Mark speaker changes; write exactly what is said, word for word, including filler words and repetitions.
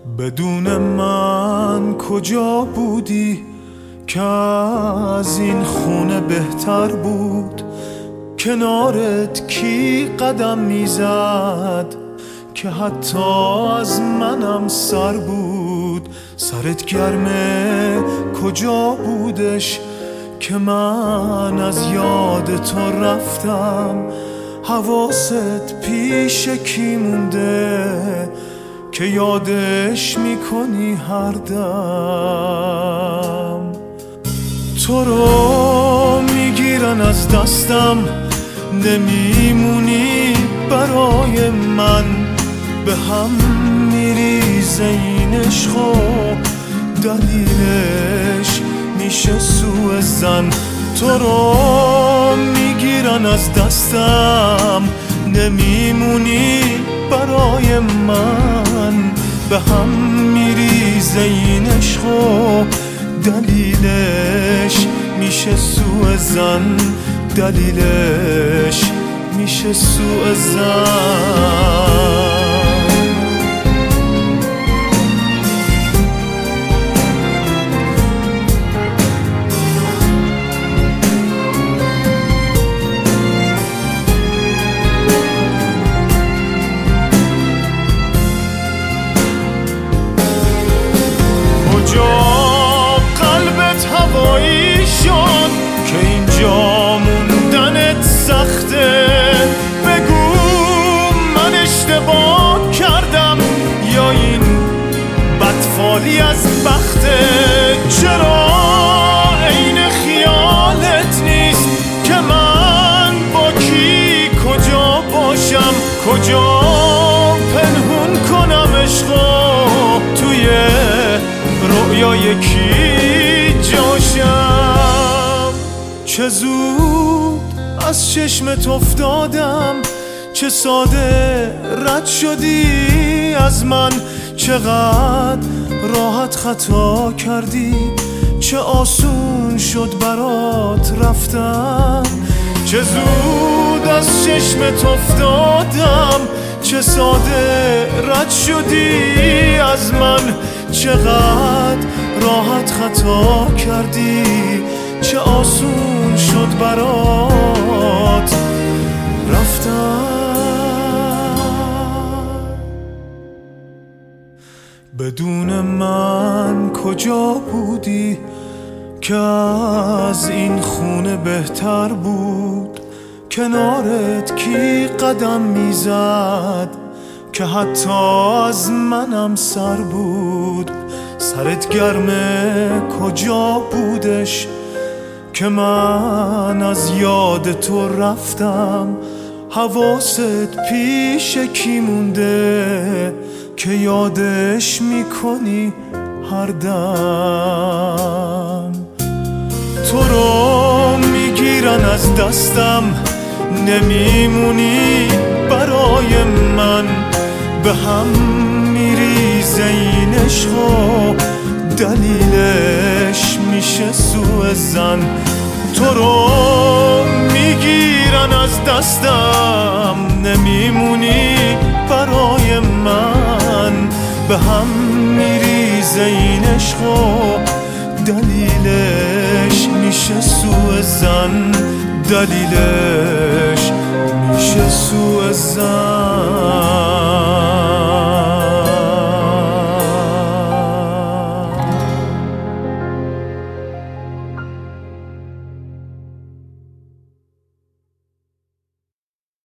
Speaker 1: بدون من کجا بودی که از این خونه بهتر بود؟ کنارت کی قدم میزد که حتی از منم سر بود؟ سرت گرمه کجا بودش که من از یاد تو رفتم؟ حواست پیش کی مونده که یادش میکنی هر دم؟ تو رو میگیرن از دستم، نمیمونی برای من، به هم میریزه این عشق و دلیلش میشه سوء زن. تو رو میگیرن از دستم، نمیمونی برای من، به هم میریزه این عشق و دلیلش میشه سوء زن، دلیلش میشه سوء زن. قلبت هوایی شد که اینجا موندنت سخته؟ بگو من اشتباه کردم یا این بدفالی از بخته؟ چرا عین خیالت نیست که من با کی کجا باشم؟ کجا پنهون کنم عشقو توی رویای کی جاشم؟ چه زود از چشمت افتادم، چه ساده رد شدی از من، چقدر راحت خطا کردی، چه آسون شد برات رفتم. چه زود از چشمت افتادم، چه ساده رد شدی از من، چقدر راحت خطا کردی، چه آسون شد برات رفتم. بدون من کجا بودی که از این خونه بهتر بود؟ کنارت کی قدم میزد که حتی از منم سر بود؟ سرت گرمه کجا بودش که من از یاد تو رفتم؟ حواست پیش کی مونده که یادش میکنی هر دم؟ تو رو میگیرن از دستم، نمیمونی برای من، به هم میریزه این عشق و دلیلش میشه سوء زن. تو رو میگیرن از دستم، نمیمونی برای من، به هم میریزه این عشق و دلیلش میشه سوء زن، دلیلش میشه سوء زن.